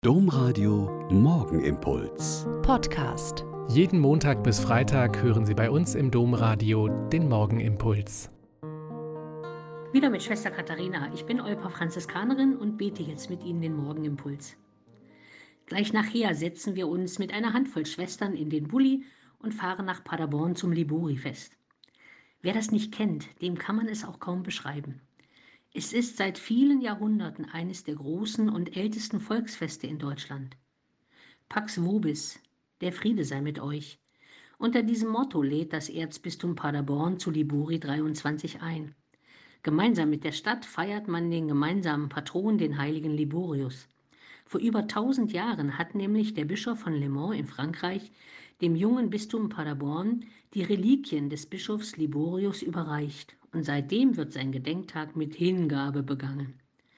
Domradio Morgenimpuls. Podcast. Jeden Montag bis Freitag hören Sie bei uns im Domradio den Morgenimpuls. Wieder mit Schwester Katharina. Ich bin Olpa Franziskanerin und bete jetzt mit Ihnen den Morgenimpuls. Gleich nachher setzen wir uns mit einer Handvoll Schwestern in den Bulli und fahren nach Paderborn zum Libori-Fest. Wer das nicht kennt, dem kann man es auch kaum beschreiben. Es ist seit vielen Jahrhunderten eines der großen und ältesten Volksfeste in Deutschland. Pax vobis, der Friede sei mit euch. Unter diesem Motto lädt das Erzbistum Paderborn zu Libori 23 ein. Gemeinsam mit der Stadt feiert man den gemeinsamen Patron, den heiligen Liborius. Vor über 1000 Jahren hat nämlich der Bischof von Le Mans in Frankreich dem jungen Bistum Paderborn die Reliquien des Bischofs Liborius überreicht. Und seitdem wird sein Gedenktag mit Hingabe begangen.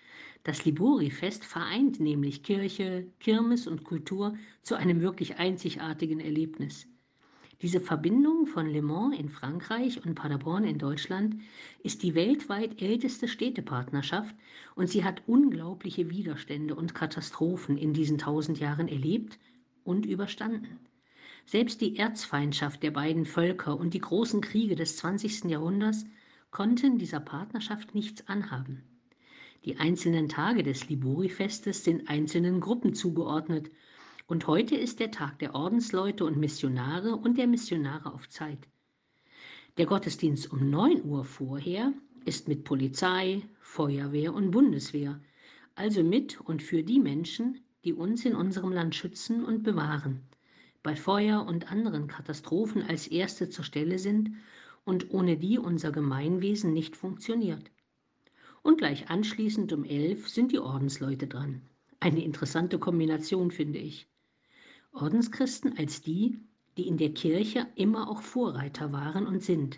Das Libori-Fest vereint nämlich Kirche, Kirmes und Kultur zu einem wirklich einzigartigen Erlebnis. Diese Verbindung von Le Mans in Frankreich und Paderborn in Deutschland ist die weltweit älteste Städtepartnerschaft und sie hat unglaubliche Widerstände und Katastrophen in diesen 1000 Jahren erlebt und überstanden. Selbst die Erzfeindschaft der beiden Völker und die großen Kriege des 20. Jahrhunderts konnten dieser Partnerschaft nichts anhaben. Die einzelnen Tage des Libori-Festes sind einzelnen Gruppen zugeordnet und heute ist der Tag der Ordensleute und Missionare und der Missionare auf Zeit. Der Gottesdienst um 9 Uhr vorher ist mit Polizei, Feuerwehr und Bundeswehr, also mit und für die Menschen, die uns in unserem Land schützen und bewahren, bei Feuer und anderen Katastrophen als Erste zur Stelle sind und ohne die unser Gemeinwesen nicht funktioniert. Und gleich anschließend um 11 sind die Ordensleute dran. Eine interessante Kombination, finde ich. Ordenschristen als die in der Kirche immer auch Vorreiter waren und sind.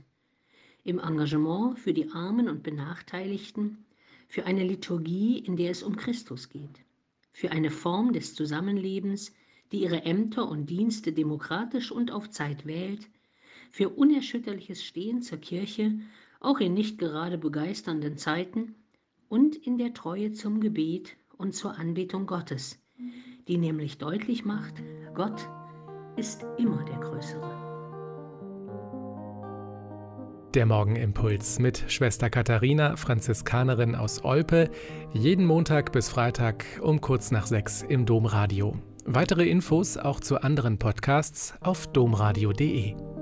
Im Engagement für die Armen und Benachteiligten, für eine Liturgie, in der es um Christus geht, für eine Form des Zusammenlebens, die ihre Ämter und Dienste demokratisch und auf Zeit wählt, für unerschütterliches Stehen zur Kirche, auch in nicht gerade begeisternden Zeiten, und in der Treue zum Gebet und zur Anbetung Gottes, die nämlich deutlich macht, Gott ist immer der Größere. Der Morgenimpuls mit Schwester Katharina, Franziskanerin aus Olpe, jeden Montag bis Freitag um kurz nach 6 im Domradio. Weitere Infos auch zu anderen Podcasts auf domradio.de.